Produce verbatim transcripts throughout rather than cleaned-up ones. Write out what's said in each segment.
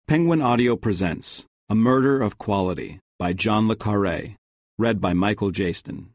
Penguin Audio presents A Murder of Quality by John le Carré, read by Michael Jaston.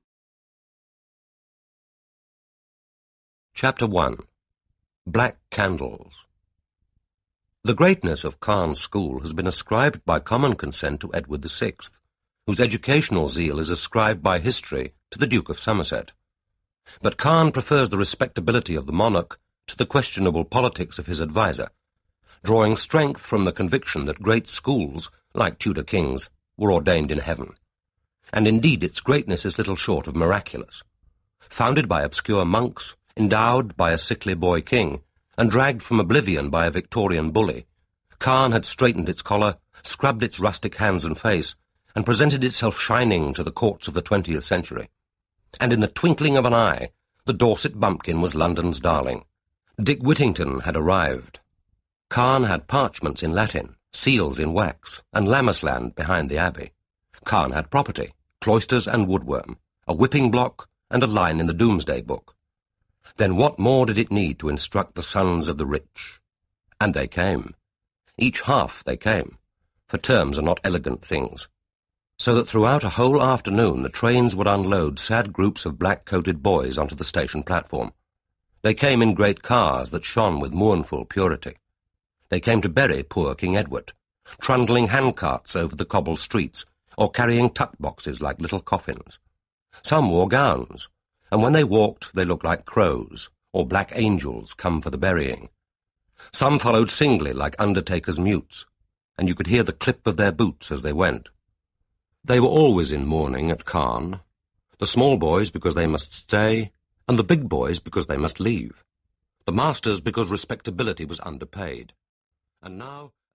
Chapter one. Black Candles. The greatness of Caen School has been ascribed by common consent to Edward the Sixth, whose educational zeal is ascribed by history to the Duke of Somerset. But Caen prefers the respectability of the monarch to the questionable politics of his adviser, drawing strength from the conviction that great schools, like Tudor kings, were ordained in heaven. And indeed its greatness is little short of miraculous. Founded by obscure monks, endowed by a sickly boy king, and dragged from oblivion by a Victorian bully, Caen had straightened its collar, scrubbed its rustic hands and face, and presented itself shining to the courts of the twentieth century. And in the twinkling of an eye, the Dorset bumpkin was London's darling. Dick Whittington had arrived. Caen had parchments in Latin, seals in wax, and Lammasland behind the abbey. Caen had property, cloisters and woodworm, a whipping block, and a line in the Doomsday Book. Then what more did it need to instruct the sons of the rich? And they came. Each half they came, for terms are not elegant things. So that throughout a whole afternoon the trains would unload sad groups of black-coated boys onto the station platform. They came in great cars that shone with mournful purity. They came to bury poor King Edward, trundling handcarts over the cobbled streets, or carrying tuck-boxes like little coffins. Some wore gowns, and when they walked they looked like crows, or black angels come for the burying. Some followed singly like undertakers' mutes, and you could hear the clip of their boots as they went. They were always in mourning at Caen, the small boys because they must stay, and the big boys because they must leave, the masters because respectability was underpaid. And now